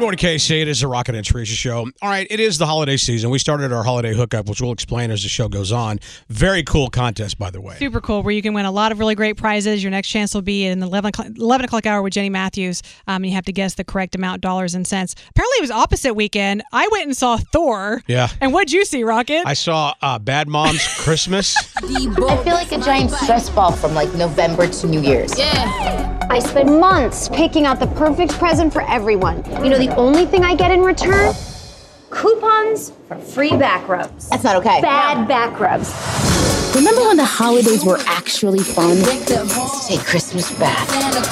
morning, KC. It is the Rocket and Teresa Show. All right, it is the holiday season. We started our holiday hookup, which we'll explain as the show goes on. Very cool contest, by the way. Super cool, where you can win a lot of really great prizes. Your next chance will be in the 11 o'clock hour with Jenny Matthews. And you have to guess the correct amount, dollars and cents. Apparently, it was opposite weekend. I went and saw Thor. Yeah. And what'd you see, Rocket? I saw Bad Moms Christmas. I feel like a giant stress ball from like November to New Year's. Yeah. I spend months picking out the perfect present for everyone. You know, the only thing I get in return? Coupons for free back rubs. That's not okay. Bad back rubs. Remember when the holidays were actually fun? Let's take Christmas back.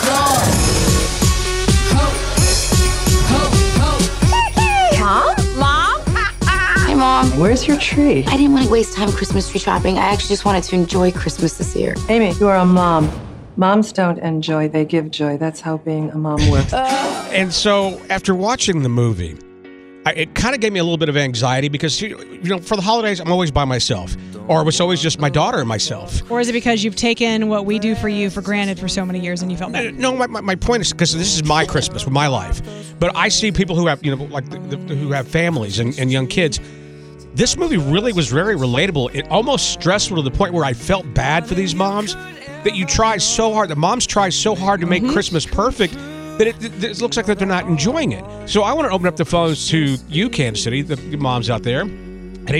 Mom? Hi, Mom. Where's your tree? I didn't want to waste time Christmas tree shopping. I actually just wanted to enjoy Christmas this year. Amy, you are a mom. Moms don't enjoy, they give joy. That's how being a mom works. And so after watching the movie, it kind of gave me a little bit of anxiety because, for the holidays, I'm always by myself. Or it was always just my daughter and myself. Or is it because you've taken what we do for you for granted for so many years and you felt bad? No, my point is because this is my Christmas with my life. But I see people who have, who have families and young kids. This movie really was very relatable. It almost stressful to the point where I felt bad for these moms. That you try so hard, the moms try so hard to make Christmas perfect that it looks like that they're not enjoying it. So I want to open up the phones to you, Kansas City, the moms out there, at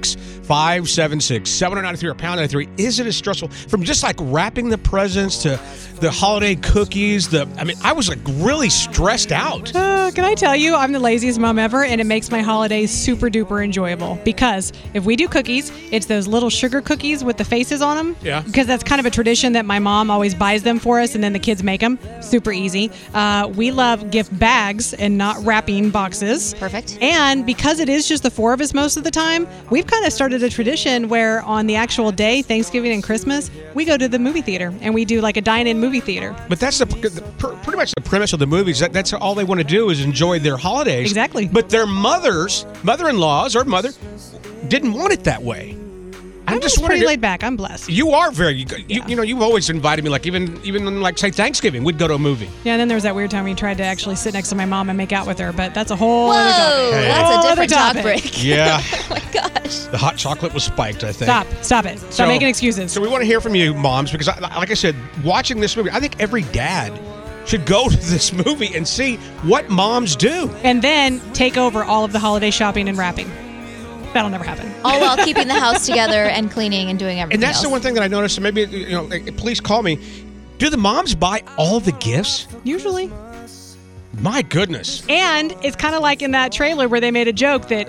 816-576-7093 or pound 93. Is it as stressful from just like wrapping the presents to the holiday cookies? I was like really stressed out. Can I tell you, I'm the laziest mom ever, and it makes my holidays super duper enjoyable. Because if we do cookies, it's those little sugar cookies with the faces on them. Yeah. Because that's kind of a tradition that my mom always buys them for us, and then the kids make them. Super easy. We love gift bags and not wrapping boxes. Perfect. And because it is just the four of us most of the time, we've kind of started a tradition where on the actual day, Thanksgiving and Christmas, we go to the movie theater and we do like a dine-in movie theater. But that's pretty much the premise of the movies. That's all they want to do is enjoy their holidays. Exactly. But their mother-in-laws or mother, didn't want it that way. I'm just pretty laid back. I'm blessed. You are very. You've always invited me. Like even like say Thanksgiving, we'd go to a movie. Yeah, and then there was that weird time we tried to actually sit next to my mom and make out with her, but that's a whole other topic. Hey. That's a different topic. Yeah. Oh my gosh. The hot chocolate was spiked, I think. Stop it. Stop making excuses. So we want to hear from you, moms, because like I said, watching this movie, I think every dad should go to this movie and see what moms do. And then take over all of the holiday shopping and wrapping. That'll never happen. All while keeping the house together and cleaning and doing everything And that's else. the one thing that I noticed, and maybe, please call me. Do the moms buy all the gifts? Usually. My goodness. And it's kind of like in that trailer where they made a joke that,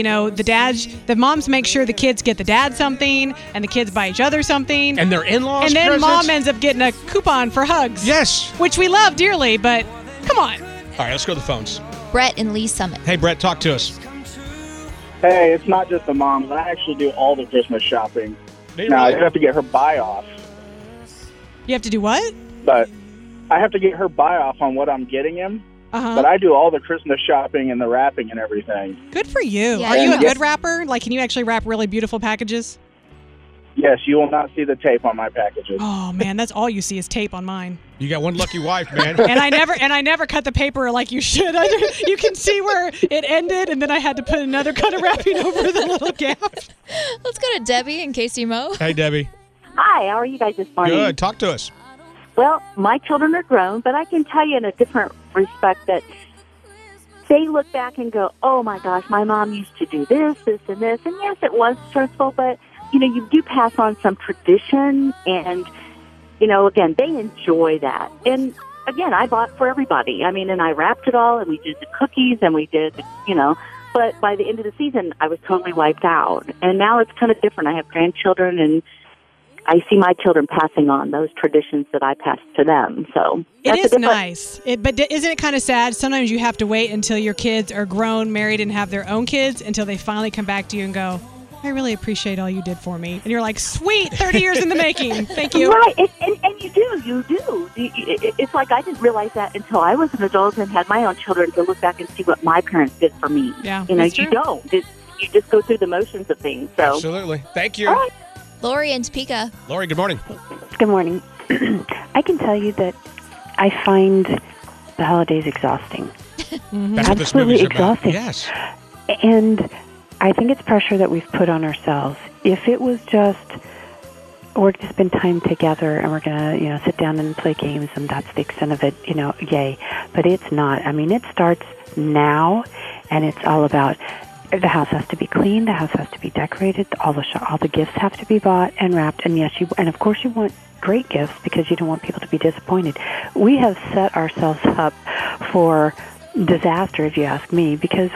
the moms make sure the kids get the dad something and the kids buy each other something. And their in-laws And then presents? mom ends up getting a coupon for hugs. Yes. Which we love dearly, but come on. All right, let's go to the phones. Brett in Lee Summit. Hey, Brett, talk to us. Hey, it's not just the moms. I actually do all the Christmas shopping. Now, I have to get her buy-off. You have to do what? But I have to get her buy-off on what I'm getting him. Uh-huh. But I do all the Christmas shopping and the wrapping and everything. Good for you. Yeah. Are you a Yeah. good rapper? Like, can you actually wrap really beautiful packages? Yes, you will not see the tape on my packages. Oh, man, that's all you see is tape on mine. You got one lucky wife, man. And I never cut the paper like you should. You can see where it ended, and then I had to put another cut of wrapping over the little gap. Let's go to Debbie in KCMO. Hey, Debbie. Hi, how are you guys this morning? Good. Talk to us. Well, my children are grown, but I can tell you in a different respect that they look back and go, oh my gosh, my mom used to do this, this, and this. And yes, it was stressful, but, you do pass on some tradition and, again, they enjoy that. And, again, I bought for everybody. And I wrapped it all, and we did the cookies, and we did, but by the end of the season, I was totally wiped out. And now it's kind of different. I have grandchildren, and I see my children passing on those traditions that I passed to them. So it is nice. But isn't it kind of sad? Sometimes you have to wait until your kids are grown, married, and have their own kids until they finally come back to you and go, I really appreciate all you did for me. And you're like, sweet, 30 years in the making. Thank you. Right. And you do. It's like I didn't realize that until I was an adult and had my own children to look back and see what my parents did for me. Yeah, you don't. You just go through the motions of things. So. Absolutely. Thank you. All right. Lori in Topeka. Lori, good morning. Good morning. I can tell you that I find the holidays exhausting. That's what this movie's about. Exhausting. Yes. And I think it's pressure that we've put on ourselves. If it was just, we're going to spend time together and we're going to, sit down and play games and that's the extent of it, yay. But it's not. I mean, it starts now and it's all about the house has to be clean, the house has to be decorated, all the gifts have to be bought and wrapped. And yes, and of course you want great gifts because you don't want people to be disappointed. We have set ourselves up for disaster, if you ask me, because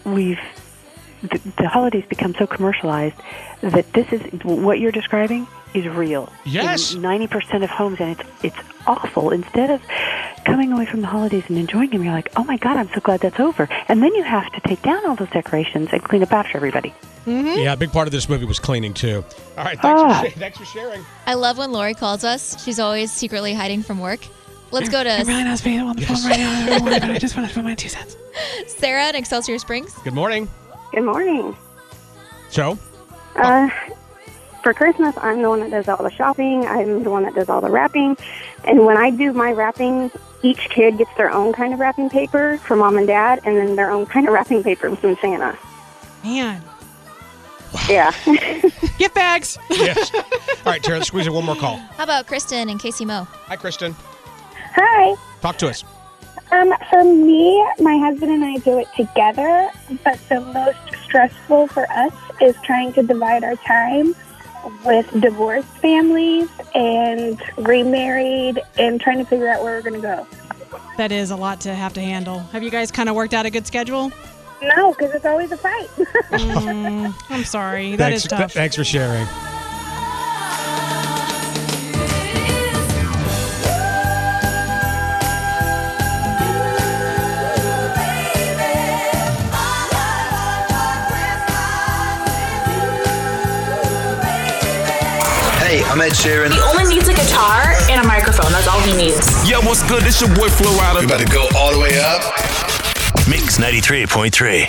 the holidays become so commercialized that this is what you're describing is real. Yes. In 90% of homes, and it's awful. Instead of coming away from the holidays and enjoying them, you're like, oh my God, I'm so glad that's over. And then you have to take down all those decorations and clean up after everybody. Mm-hmm. Yeah, a big part of this movie was cleaning too. All right, thanks for sharing. I love when Lori calls us. She's always secretly hiding from work. Let's go to I'm really not being on the phone right now. Don't worry about it. I just want to put my 2 cents. Sarah in Excelsior Springs. Good morning. Good morning. So? For Christmas, I'm the one that does all the shopping. I'm the one that does all the wrapping. And when I do my wrapping, each kid gets their own kind of wrapping paper for mom and dad, and then their own kind of wrapping paper from Santa. Man. Wow. Yeah. Gift bags. Yes. All right, Tara, let's squeeze in one more call. How about Kristen and Casey Mo? Hi, Kristen. Hi. Talk to us. For me, my husband and I do it together, but the most stressful for us is trying to divide our time with divorced families and remarried and trying to figure out where we're going to go. That is a lot to have to handle. Have you guys kind of worked out a good schedule? No, because it's always a fight. I'm sorry. That is tough. Thanks for sharing. Hey, I'm Ed Sheeran. He only needs a guitar and a microphone. That's all he needs. Yo, what's good? This your boy Flo Rida. We about to go all the way up. Mix 93.3.